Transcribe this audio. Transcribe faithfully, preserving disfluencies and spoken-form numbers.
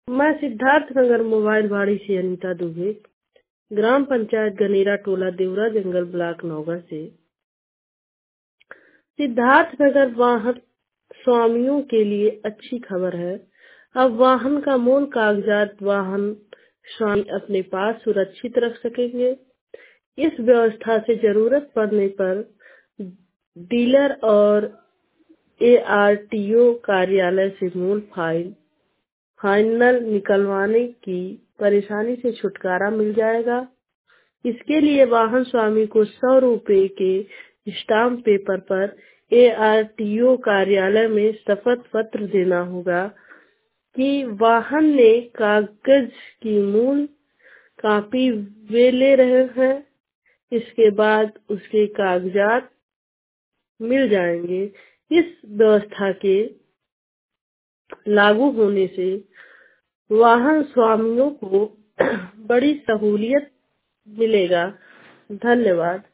मैं सिद्धार्थ नगर मोबाइल बाड़ी से अनीता दुबे, ग्राम पंचायत गनेरा टोला देवरा जंगल ब्लॉक नौगढ़ से। सिद्धार्थ नगर वाहन स्वामियों के लिए अच्छी खबर है। अब वाहन का मूल कागजात वाहन स्वामी अपने पास सुरक्षित रख सकेंगे। इस व्यवस्था से जरूरत पड़ने पर डीलर और ए आर टी ओ कार्यालय से मूल फाइल फाइनल निकलवाने की परेशानी से छुटकारा मिल जाएगा। इसके लिए वाहन स्वामी को सौ रुपए के स्टाम्प पेपर पर ए आर टी ओ कार्यालय में शपथ पत्र देना होगा कि वाहन ने कागज की मूल कॉपी वे ले रहे हैं। इसके बाद उसके कागजात मिल जाएंगे। इस व्यवस्था के लागू होने से वाहन स्वामियों को बड़ी सहूलियत मिलेगा। धन्यवाद।